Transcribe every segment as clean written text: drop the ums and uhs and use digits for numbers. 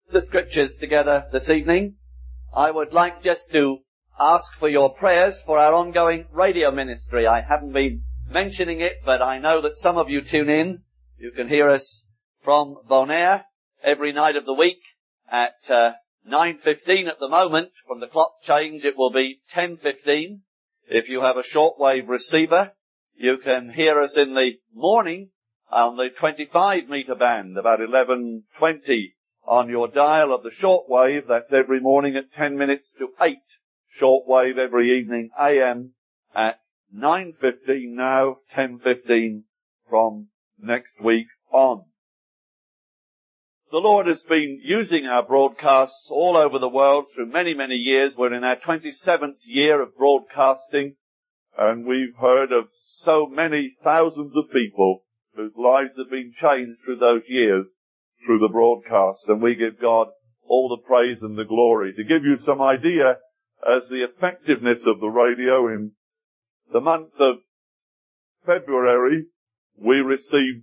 the scriptures together this evening, I would like just to ask for your prayers for our ongoing radio ministry. I haven't been mentioning it, but I know that some of you tune in. You can hear us from Bonaire every night of the week at 9:15 at the moment. From the clock change, it will be 10:15. If you have a shortwave receiver, you can hear us in the morning on the 25 meter band, about 11:20 on your dial of the shortwave. That's every morning at 10 minutes to 8. Shortwave every evening AM at 9:15 now, 10:15 from next week on. The Lord has been using our broadcasts all over the world through many, many years. We're in our 27th year of broadcasting, and we've heard of so many thousands of people whose lives have been changed through those years through the broadcasts, and we give God all the praise and the glory. To give you some idea as the effectiveness of the radio, in the month of February, we received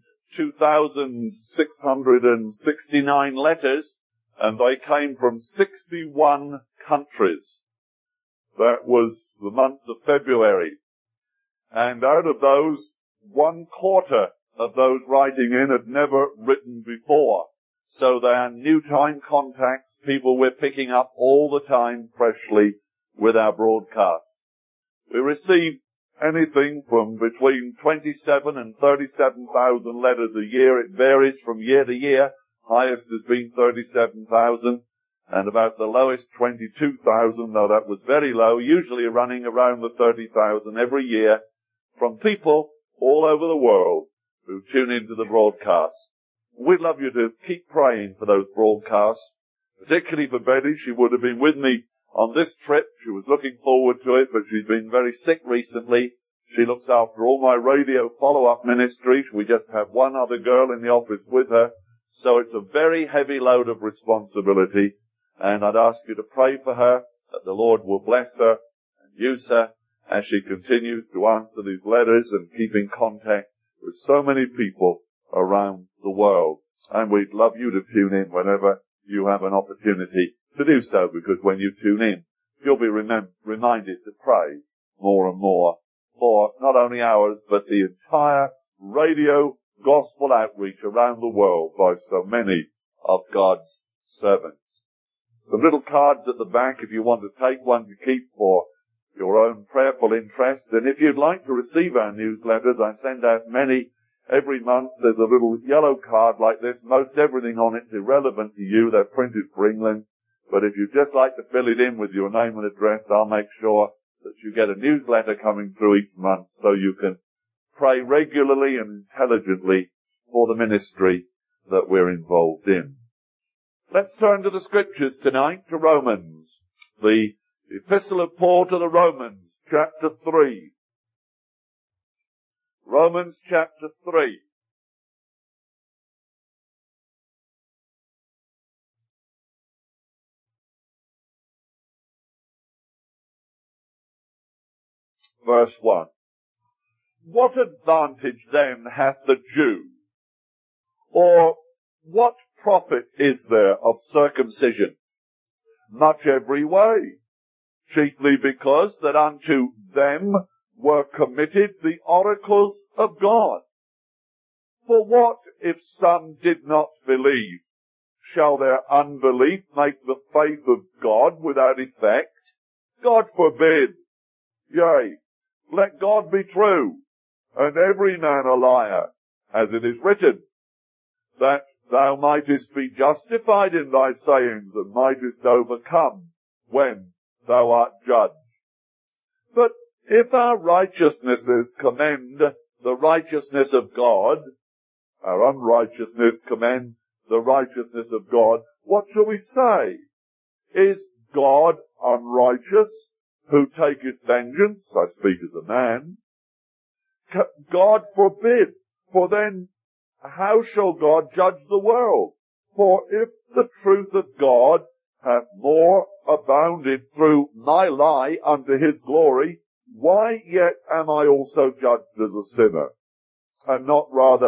2,669 letters, and they came from 61 countries. That was the month of February. And out of those, 1/4 of those writing in had never written before. So they are new time contacts, people we're picking up all the time freshly with our broadcasts. We receive anything from between 27 and 37,000 letters a year. It varies from year to year. Highest has been 37,000, and about the lowest 22,000, though that was very low, usually running around the 30,000 every year, from people all over the world who tune into the broadcast. We'd love you to keep praying for those broadcasts, particularly for Betty. She would have been with me on this trip. She was looking forward to it, but she's been very sick recently. She looks after all my radio follow-up ministry. We just have one other girl in the office with her, so it's a very heavy load of responsibility, and I'd ask you to pray for her, that the Lord will bless her and use her as she continues to answer these letters and keep in contact with so many people around the world. And we'd love you to tune in whenever you have an opportunity to do so, because when you tune in, you'll be reminded to pray more and more for not only ours, but the entire radio gospel outreach around the world by so many of God's servants. Some little cards at the back if you want to take one to keep for your own prayerful interest. And if you'd like to receive our newsletters, I send out many every month. There's a little yellow card like this. Most everything on it's irrelevant to you. They're printed for England. But if you'd just like to fill it in with your name and address, I'll make sure that you get a newsletter coming through each month so you can pray regularly and intelligently for the ministry that we're involved in. Let's turn to the scriptures tonight, to Romans, the Epistle of Paul to the Romans, chapter 3. Romans chapter 3. Verse 1. What advantage then hath the Jew? Or what profit is there of circumcision? Much every way, chiefly because that unto them were committed the oracles of God. For what if some did not believe? Shall their unbelief make the faith of God without effect? God forbid. Yea, let God be true, and every man a liar, as it is written, that thou mightest be justified in thy sayings, and mightest overcome when thou art judged. But if our righteousnesses commend the righteousness of God, our unrighteousness commend the righteousness of God, what shall we say? Is God unrighteous, who taketh vengeance? I speak as a man. God forbid, for then how shall God judge the world? For if the truth of God hath more abounded through my lie unto his glory, why yet am I also judged as a sinner? And not rather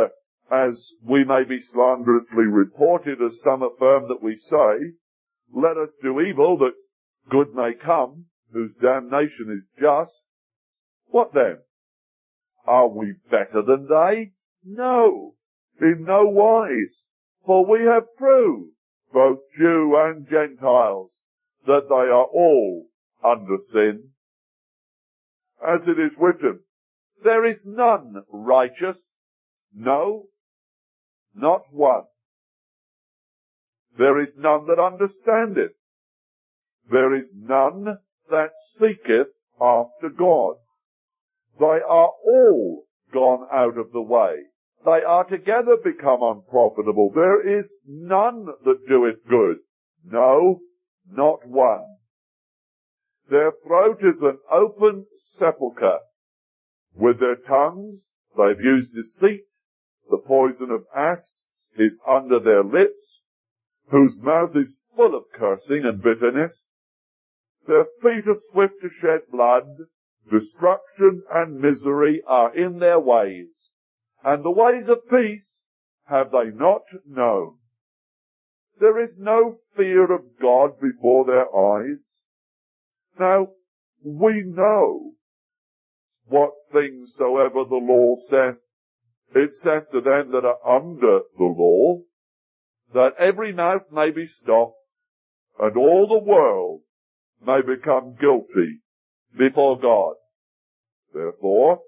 as we may be slanderously reported, as some affirm that we say, let us do evil that good may come, whose damnation is just. What then? Are we better than they? No, in no wise. For we have proved, both Jew and Gentiles, that they are all under sin. As it is written, there is none righteous, no, not one. There is none that understandeth. There is none that seeketh after God. They are all gone out of the way. They are together become unprofitable. There is none that doeth good. No, not one. Their throat is an open sepulchre. With their tongues they've used deceit. The poison of asps is under their lips, whose mouth is full of cursing and bitterness. Their feet are swift to shed blood. Destruction and misery are in their ways, and the ways of peace have they not known. There is no fear of God before their eyes. Now, we know what things soever the law saith, it saith to them that are under the law, that every mouth may be stopped, and all the world may become guilty before God. Therefore,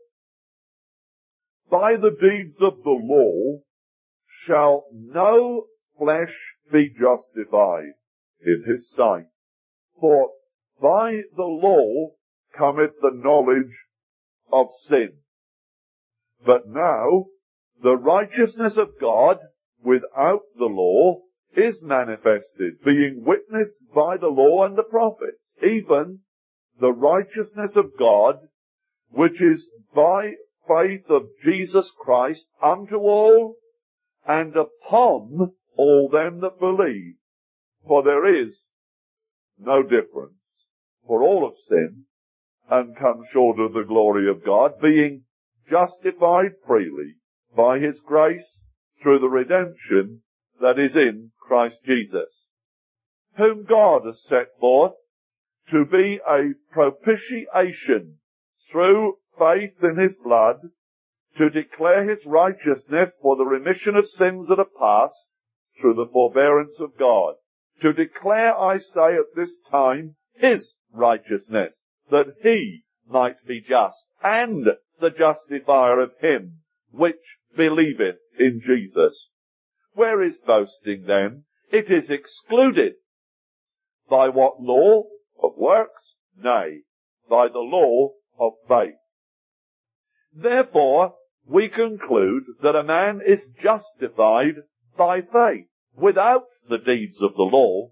by the deeds of the law shall no flesh be justified in his sight. For by the law cometh the knowledge of sin. But now the righteousness of God without the law is manifested, being witnessed by the law and the prophets, even the righteousness of God, which is by faith of Jesus Christ unto all and upon all them that believe. For there is no difference, for all have sinned and come short of the glory of God, being justified freely by his grace through the redemption that is in Christ Jesus, whom God has set forth to be a propitiation through faith in his blood, to declare his righteousness for the remission of sins that are past through the forbearance of God. To declare, I say at this time, his righteousness, that he might be just, and the justifier of him which believeth in Jesus. Where is boasting then? It is excluded. By what law? Of works? Nay, by the law of faith. Therefore, we conclude that a man is justified by faith, without the deeds of the law.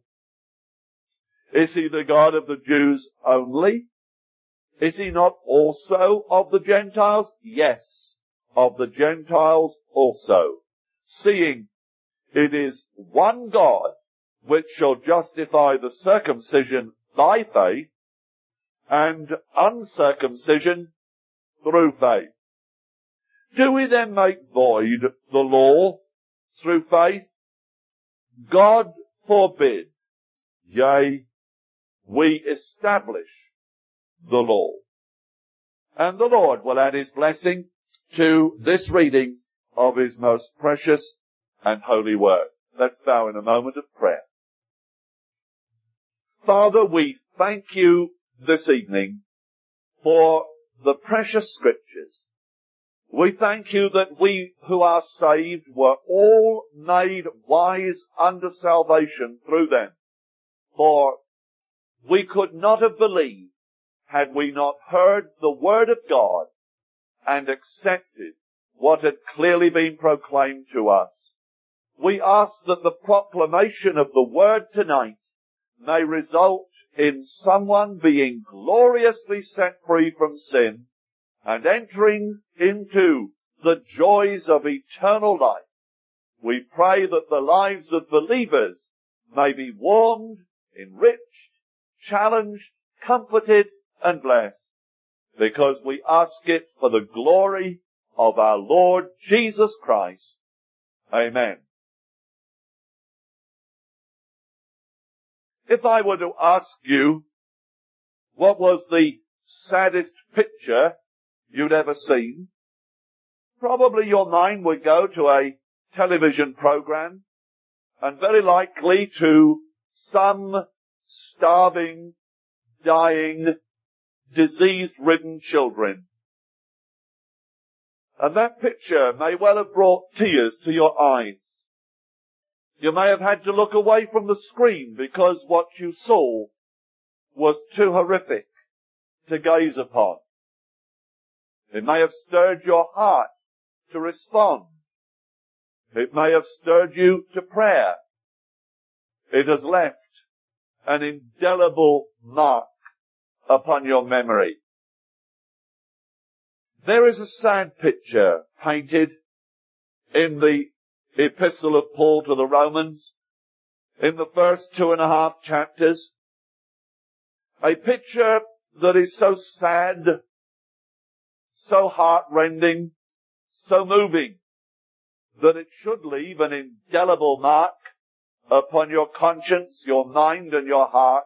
Is he the God of the Jews only? Is he not also of the Gentiles? Yes, of the Gentiles also, seeing it is one God which shall justify the circumcision by faith and uncircumcision through faith. Do we then make void the law through faith? God forbid. Yea, we establish the law. And the Lord will add his blessing to this reading of his most precious and holy word. Let's bow in a moment of prayer. Father, we thank you this evening for the precious scriptures. We thank you that we who are saved were all made wise unto salvation through them. For we could not have believed had we not heard the word of God and accepted what had clearly been proclaimed to us. We ask that the proclamation of the word tonight may result in someone being gloriously set free from sin and entering into the joys of eternal life. We pray that the lives of believers may be warmed, enriched, challenged, comforted, and blessed, because we ask it for the glory of our Lord Jesus Christ, Amen. If I were to ask you what was the saddest picture you'd ever seen, probably your mind would go to a television program and very likely to some starving, dying, disease-ridden children. And that picture may well have brought tears to your eyes. You may have had to look away from the screen because what you saw was too horrific to gaze upon. It may have stirred your heart to respond. It may have stirred you to prayer. It has left an indelible mark upon your memory. There is a sad picture painted in the Epistle of Paul to the Romans, in the first 2.5 chapters. A picture that is so sad, so heart-rending, so moving, that it should leave an indelible mark upon your conscience, your mind, and your heart.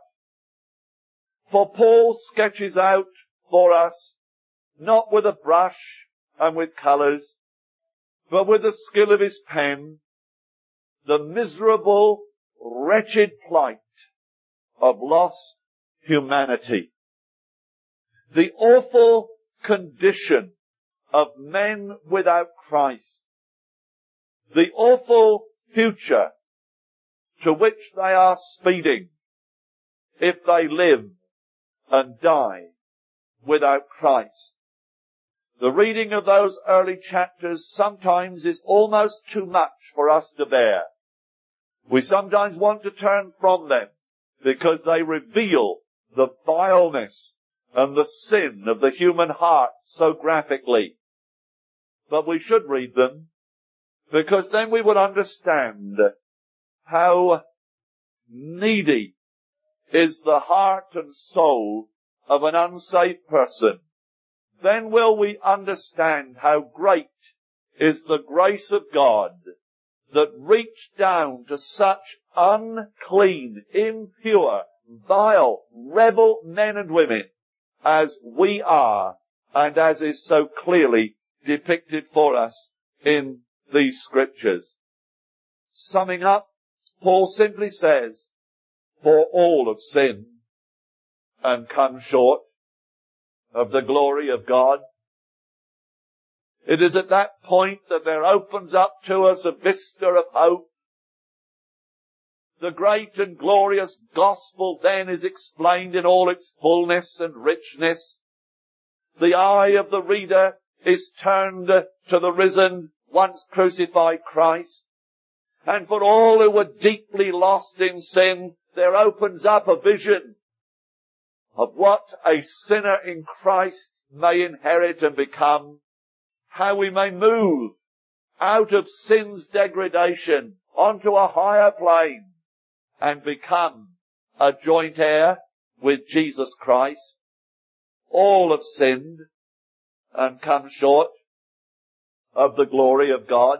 For Paul sketches out for us, not with a brush and with colours, but with the skill of his pen, the miserable, wretched plight of lost humanity. The awful condition of men without Christ. The awful future to which they are speeding if they live and die without Christ. The reading of those early chapters sometimes is almost too much for us to bear. We sometimes want to turn from them because they reveal the vileness and the sin of the human heart so graphically. But we should read them because then we would understand how needy is the heart and soul of an unsaved person. Then will we understand how great is the grace of God that reached down to such unclean, impure, vile, rebel men and women as we are, and as is so clearly depicted for us in these scriptures. Summing up, Paul simply says, for all have sinned and come short of the glory of God. It is at that point that there opens up to us a vista of hope. The great and glorious gospel then is explained in all its fullness and richness. The eye of the reader is turned to the risen, once crucified Christ. And for all who were deeply lost in sin, there opens up a vision of what a sinner in Christ may inherit and become, how we may move out of sin's degradation onto a higher plane and become a joint heir with Jesus Christ. All have sinned and come short of the glory of God.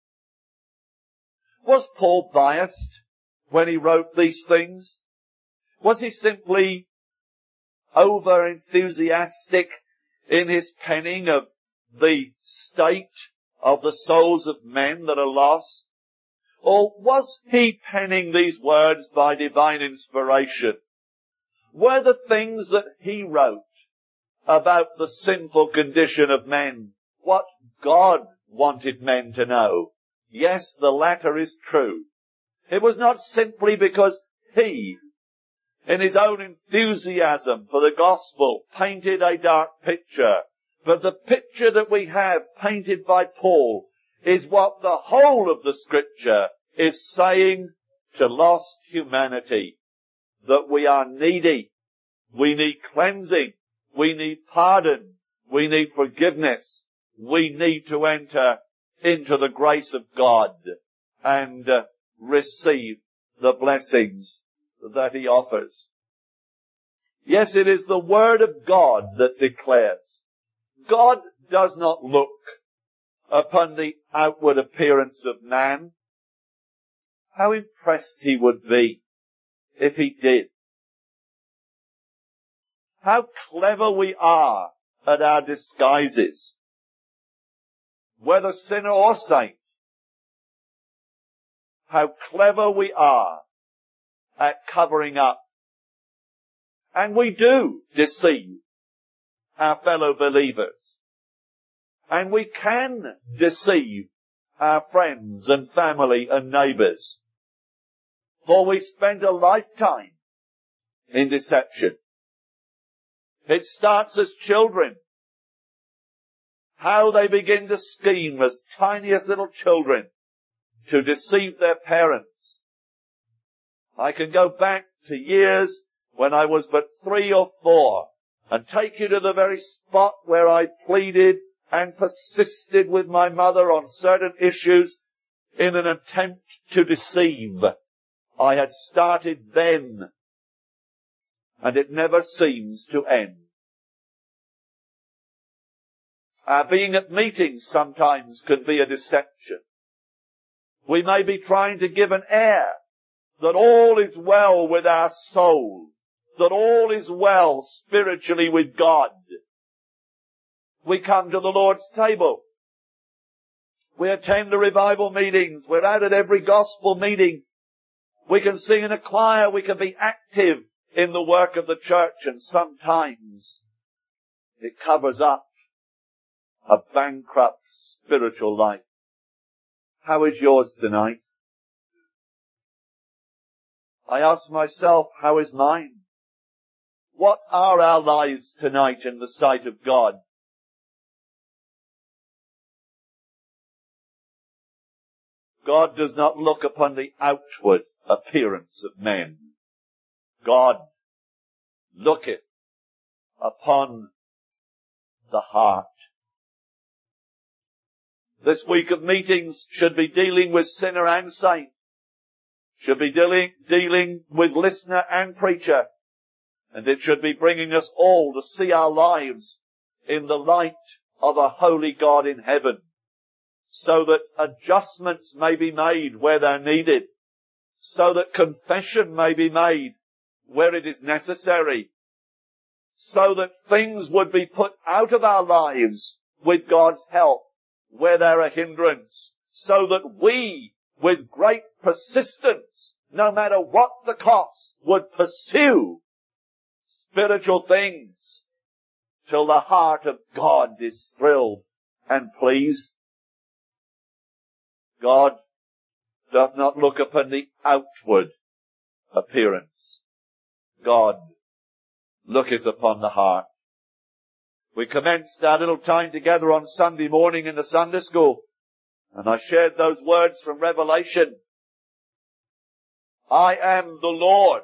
Was Paul biased when he wrote these things? Was he simply over-enthusiastic in his penning of the state of the souls of men that are lost? Or was he penning these words by divine inspiration? Were the things that he wrote about the sinful condition of men what God wanted men to know? Yes, the latter is true. It was not simply because he, in his own enthusiasm for the gospel, painted a dark picture. But the picture that we have painted by Paul is what the whole of the scripture is saying to lost humanity. That we are needy. We need cleansing. We need pardon. We need forgiveness. We need to enter into the grace of God and receive the blessings that he offers. Yes, it is the word of God that declares. God does not look upon the outward appearance of man. How impressed he would be if he did. How clever we are at our disguises, whether sinner or saint. How clever we are at covering up. And we do deceive our fellow believers. And we can deceive our friends and family and neighbours. For we spend a lifetime in deception. It starts as children. How they begin to scheme as tiniest little children to deceive their parents. I can go back to years when I was but 3 or 4 and take you to the very spot where I pleaded and persisted with my mother on certain issues in an attempt to deceive. I had started then, and it never seems to end. Our being at meetings sometimes can be a deception. We may be trying to give an air that all is well with our soul, that all is well spiritually with God. We come to the Lord's table. We attend the revival meetings. We're out at every gospel meeting. We can sing in a choir. We can be active in the work of the church. And sometimes it covers up a bankrupt spiritual life. How is yours tonight? I ask myself, how is mine? What are our lives tonight in the sight of God? God does not look upon the outward appearance of men. God looketh upon the heart. This week of meetings should be dealing with sinner and saint. Should be dealing with listener and preacher. And it should be bringing us all to see our lives in the light of a holy God in heaven, so that adjustments may be made where they're needed, so that confession may be made where it is necessary, so that things would be put out of our lives with God's help where they're a hindrance, so that we, with great persistence, no matter what the cost, would pursue spiritual things till the heart of God is thrilled and pleased. God doth not look upon the outward appearance. God looketh upon the heart. We commenced our little time together on Sunday morning in the Sunday school, and I shared those words from Revelation. I am the Lord.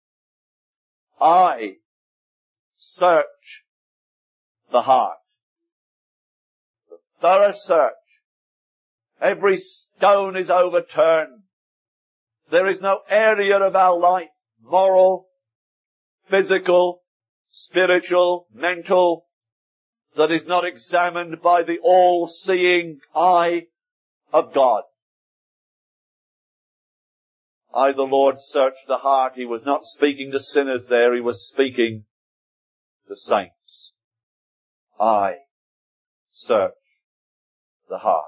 I search the heart. The thorough search. Every stone is overturned. There is no area of our life, moral, physical, spiritual, mental, that is not examined by the all-seeing eye of God. I, the Lord, search the heart. He was not speaking to sinners there. He was speaking to saints. I search the heart.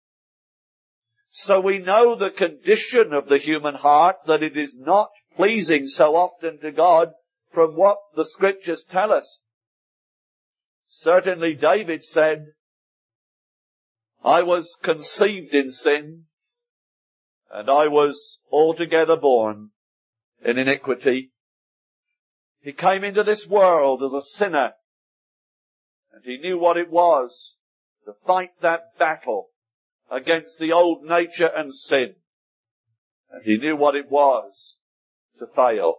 So we know the condition of the human heart, that it is not pleasing so often to God from what the Scriptures tell us. Certainly David said, I was conceived in sin, and I was altogether born in iniquity. He came into this world as a sinner, and he knew what it was to fight that battle against the old nature and sin. And he knew what it was to fail.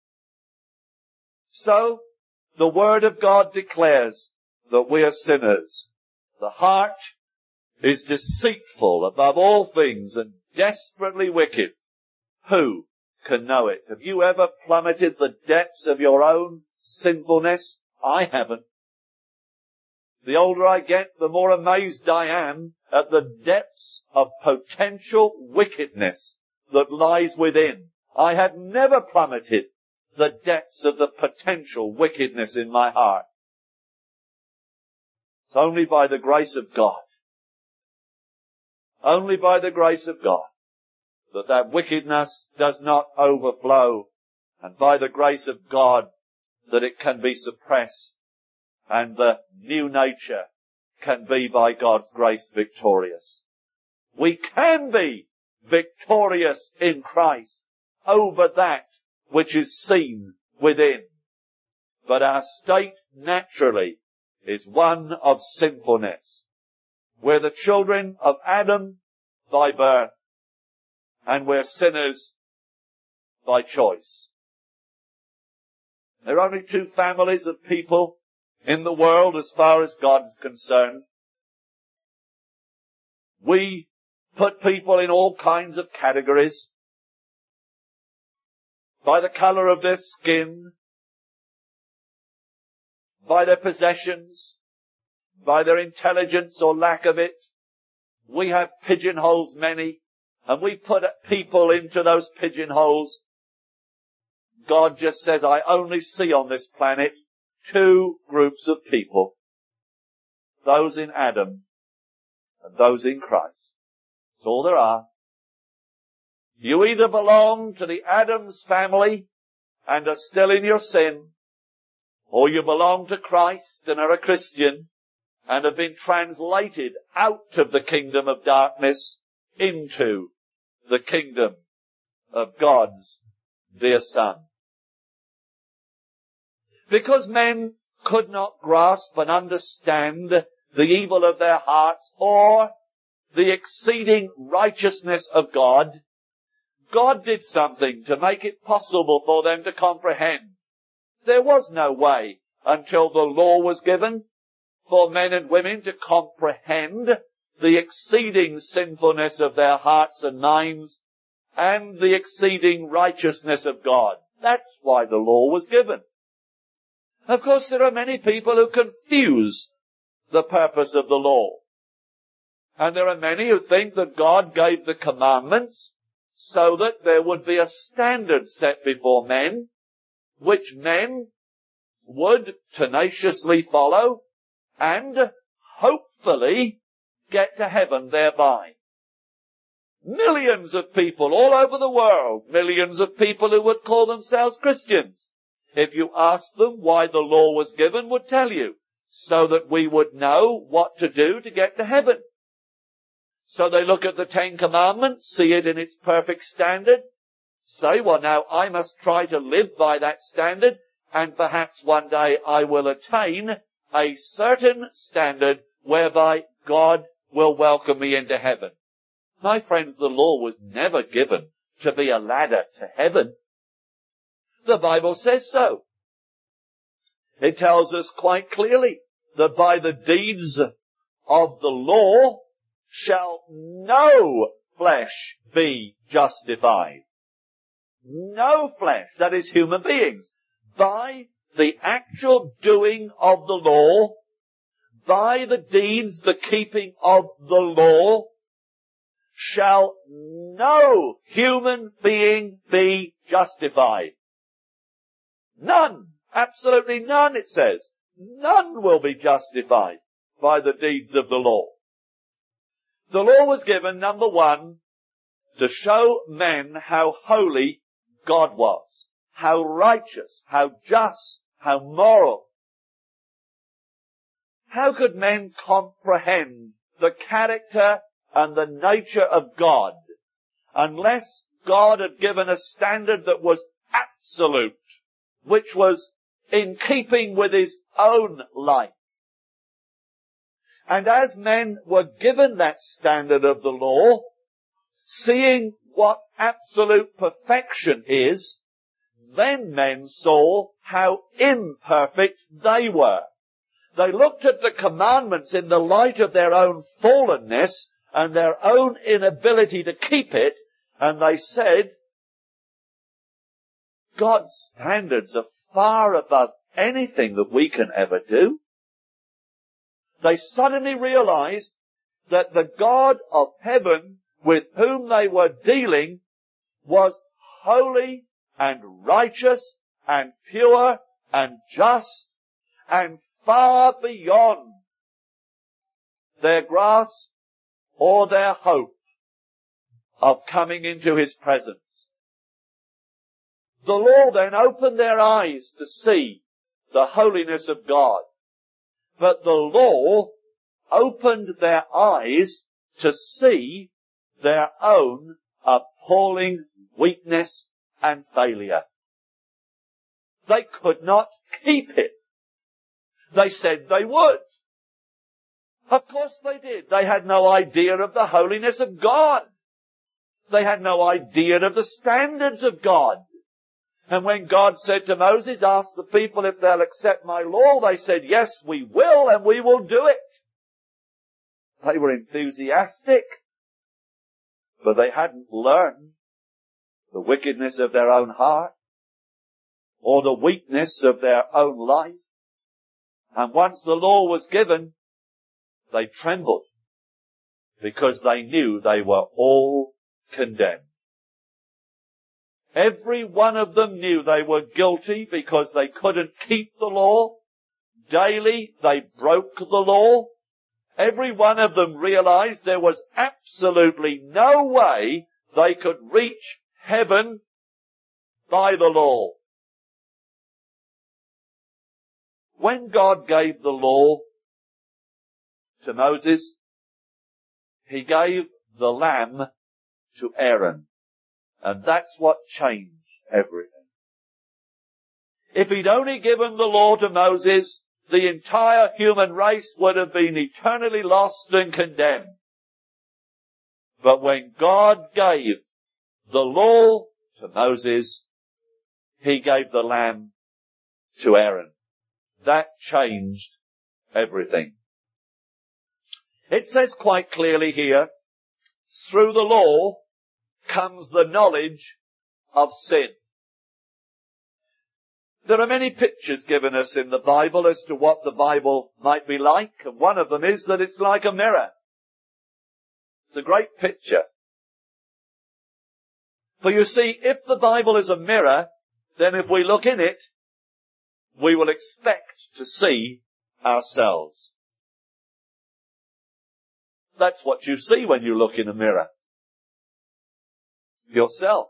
So, the Word of God declares that we are sinners. The heart is deceitful above all things and desperately wicked. Who can know it? Have you ever plummeted the depths of your own sinfulness? I haven't. The older I get, the more amazed I am at the depths of potential wickedness that lies within. I had never plummeted the depths of the potential wickedness in my heart. It's only by the grace of God, only by the grace of God, that wickedness does not overflow, and by the grace of God that it can be suppressed, and the new nature can be by God's grace victorious. We can be victorious in Christ over that which is seen within. But our state naturally is one of sinfulness. We're the children of Adam by birth, and we're sinners by choice. There are only two families of people in the world as far as God is concerned. We put people in all kinds of categories by the colour of their skin, by their possessions, by their intelligence or lack of it. We have pigeonholes many, and we put people into those pigeonholes. God just says, I only see on this planet two groups of people. Those in Adam and those in Christ. That's all there are. You either belong to the Adam's family and are still in your sin, or you belong to Christ and are a Christian and have been translated out of the kingdom of darkness into the kingdom of God's dear Son. Because men could not grasp and understand the evil of their hearts or the exceeding righteousness of God, God did something to make it possible for them to comprehend. There was no way until the law was given for men and women to comprehend the exceeding sinfulness of their hearts and minds and the exceeding righteousness of God. That's why the law was given. Of course, there are many people who confuse the purpose of the law. And there are many who think that God gave the commandments so that there would be a standard set before men, which men would tenaciously follow and hopefully get to heaven thereby. Millions of people all over the world, millions of people who would call themselves Christians, if you ask them why the law was given, would tell you, so that we would know what to do to get to heaven. So they look at the Ten Commandments, see it in its perfect standard, say, well now I must try to live by that standard, and perhaps one day I will attain a certain standard whereby God will welcome me into heaven. My friends, the law was never given to be a ladder to heaven. The Bible says so. It tells us quite clearly that by the deeds of the law shall no flesh be justified. No flesh, that is human beings. By the actual doing of the law, by the deeds, the keeping of the law, shall no human being be justified. None. Absolutely none, it says. None will be justified by the deeds of the law. The law was given, number one, to show men how holy God was, how righteous, how just, how moral. How could men comprehend the character and the nature of God unless God had given a standard that was absolute, which was in keeping with his own life? And as men were given that standard of the law, seeing what absolute perfection is, then men saw how imperfect they were. They looked at the commandments in the light of their own fallenness and their own inability to keep it, and they said, God's standards are far above anything that we can ever do. they suddenly realized that the God of heaven with whom they were dealing was holy and righteous and pure and just and far beyond their grasp or their hope of coming into his presence. The law then opened their eyes to see the holiness of God. But the law opened their eyes to see their own appalling weakness and failure. They could not keep it. They said they would. Of course they did. They had no idea of the holiness of God. They had no idea of the standards of God. And when God said to Moses, ask the people if they'll accept my law, they said, yes, we will, and we will do it. They were enthusiastic, but they hadn't learned the wickedness of their own heart or the weakness of their own life. And once the law was given, they trembled because they knew they were all condemned. Every one of them knew they were guilty because they couldn't keep the law. Daily they broke the law. Every one of them realized there was absolutely no way they could reach heaven by the law. When God gave the law to Moses, he gave the lamb to Aaron. And that's what changed everything. If he'd only given the law to Moses, the entire human race would have been eternally lost and condemned. But when God gave the law to Moses, he gave the lamb to Aaron. That changed everything. It says quite clearly here, through the law comes the knowledge of sin. There are many pictures given us in the Bible as to what the Bible might be like, and one of them is that it's like a mirror. It's a great picture. For you see, if the Bible is a mirror, then if we look in it, we will expect to see ourselves. That's what you see when you look in a mirror. Yourself.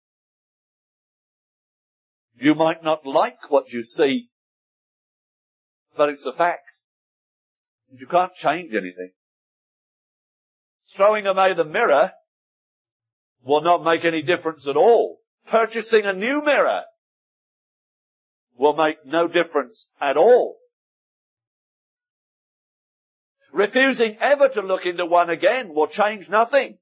You might not like what you see, but it's a fact. You can't change anything. Throwing away the mirror will not make any difference at all. Purchasing a new mirror will make no difference at all. Refusing ever to look into one again will change nothing.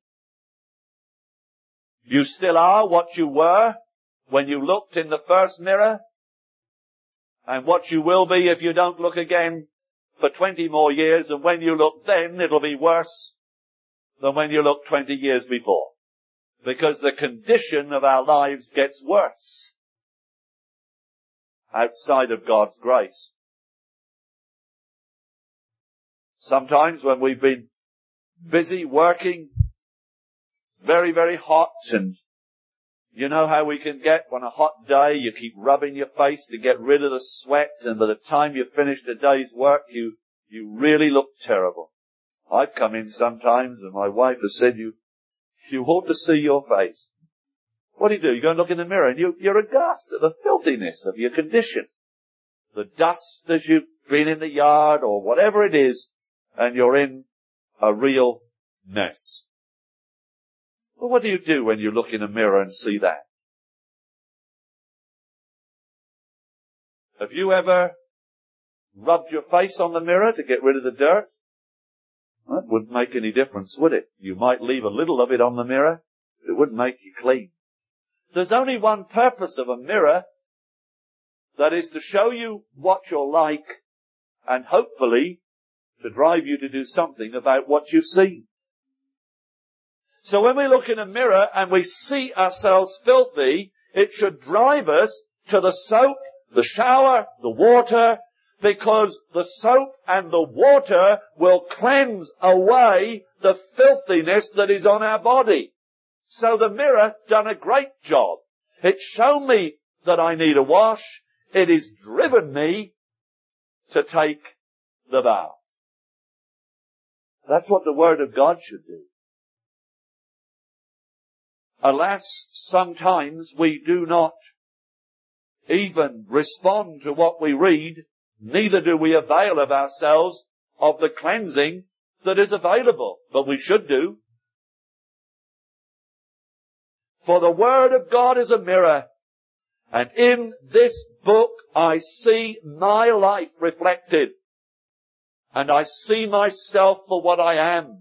You still are what you were when you looked in the first mirror, and what you will be if you don't look again for 20 more years, and when you look then, it'll be worse than when you looked 20 years before. Because the condition of our lives gets worse outside of God's grace. Sometimes when we've been busy working, it's very, very hot, and you know how we can get on a hot day. You keep rubbing your face to get rid of the sweat, and by the time you finish the day's work, you really look terrible. I've come in sometimes, and my wife has said, you ought to see your face. What do? You go and look in the mirror, and you're aghast at the filthiness of your condition. The dust as you've been in the yard, or whatever it is, and you're in a real mess. Well, what do you do when you look in a mirror and see that? Have you ever rubbed your face on the mirror to get rid of the dirt? Well, that wouldn't make any difference, would it? You might leave a little of it on the mirror. It wouldn't make you clean. There's only one purpose of a mirror. That is to show you what you're like, and hopefully to drive you to do something about what you see. So when we look in a mirror and we see ourselves filthy, it should drive us to the soap, the shower, the water, because the soap and the water will cleanse away the filthiness that is on our body. So the mirror done a great job. It's shown me that I need a wash. It has driven me to take the bath. That's what the Word of God should do. Alas, sometimes we do not even respond to what we read, neither do we avail of ourselves of the cleansing that is available, but we should do. For the Word of God is a mirror, and in this book I see my life reflected, and I see myself for what I am.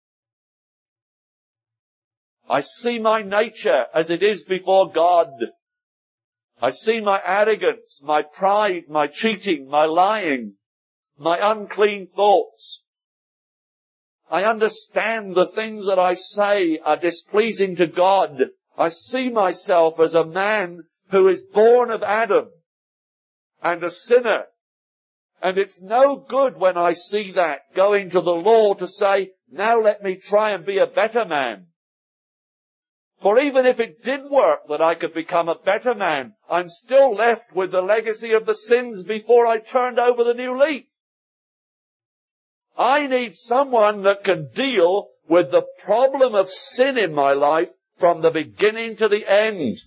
I see my nature as it is before God. I see my arrogance, my pride, my cheating, my lying, my unclean thoughts. I understand the things that I say are displeasing to God. I see myself as a man who is born of Adam and a sinner. And it's no good when I see that going to the law to say, now let me try and be a better man. For even if it did work that I could become a better man, I'm still left with the legacy of the sins before I turned over the new leaf. I need someone that can deal with the problem of sin in my life from the beginning to the end.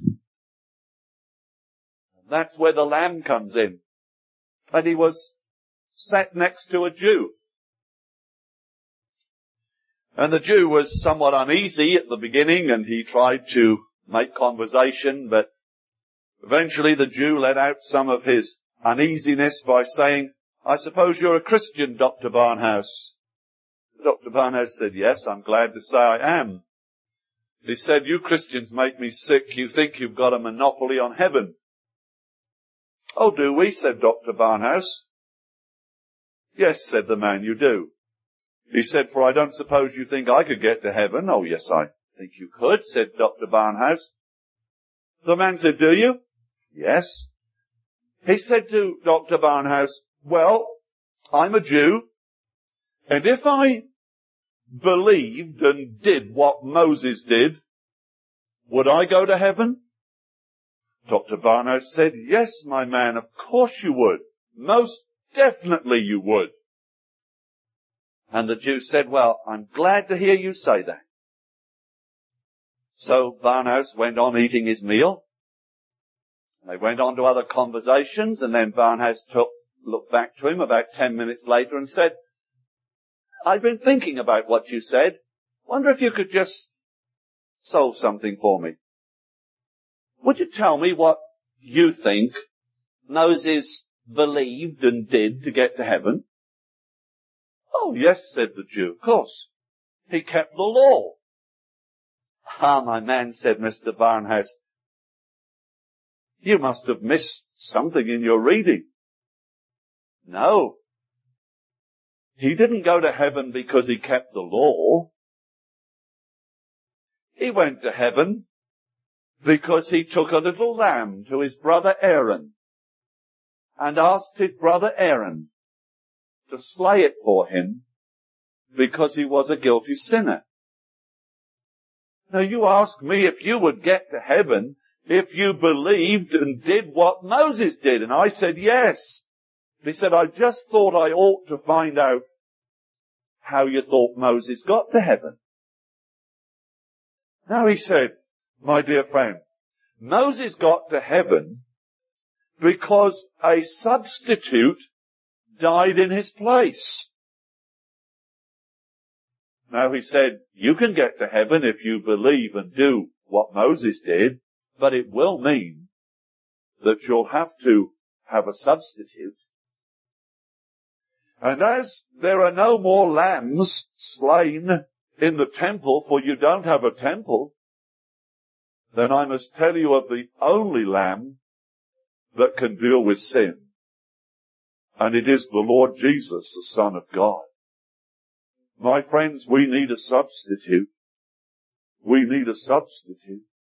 That's where the Lamb comes in. And he was sat next to a Jew. And the Jew was somewhat uneasy at the beginning, and he tried to make conversation, but eventually the Jew let out some of his uneasiness by saying, I suppose you're a Christian, Dr. Barnhouse. Dr. Barnhouse said, yes, I'm glad to say I am. He said, you Christians make me sick. You think you've got a monopoly on heaven. Oh, do we? Said Dr. Barnhouse. Yes, said the man, you do. He said, for I don't suppose you think I could get to heaven. Oh, yes, I think you could, said Dr. Barnhouse. The man said, do you? Yes. He said to Dr. Barnhouse, well, I'm a Jew, and if I believed and did what Moses did, would I go to heaven? Dr. Barnhouse said, yes, my man, of course you would. Most definitely you would. And the Jew said, well, I'm glad to hear you say that. So Barnhouse went on eating his meal. They went on to other conversations, and then Barnhouse looked back to him about 10 minutes later and said, I've been thinking about what you said. Wonder if you could just solve something for me. Would you tell me what you think Moses believed and did to get to heaven? Oh, yes, said the Jew, of course. He kept the law. Ah, my man, said Mr. Barnhouse, you must have missed something in your reading. No. He didn't go to heaven because he kept the law. He went to heaven because he took a little lamb to his brother Aaron and asked his brother Aaron to slay it for him because he was a guilty sinner. Now you ask me if you would get to heaven if you believed and did what Moses did. And I said, yes. He said, I just thought I ought to find out how you thought Moses got to heaven. Now he said, my dear friend, Moses got to heaven because a substitute died in his place. Now he said, you can get to heaven if you believe and do what Moses did, but it will mean that you'll have to have a substitute. And as there are no more lambs slain in the temple, for you don't have a temple, then I must tell you of the only lamb that can deal with sin. And it is the Lord Jesus, the Son of God. My friends, we need a substitute. We need a substitute.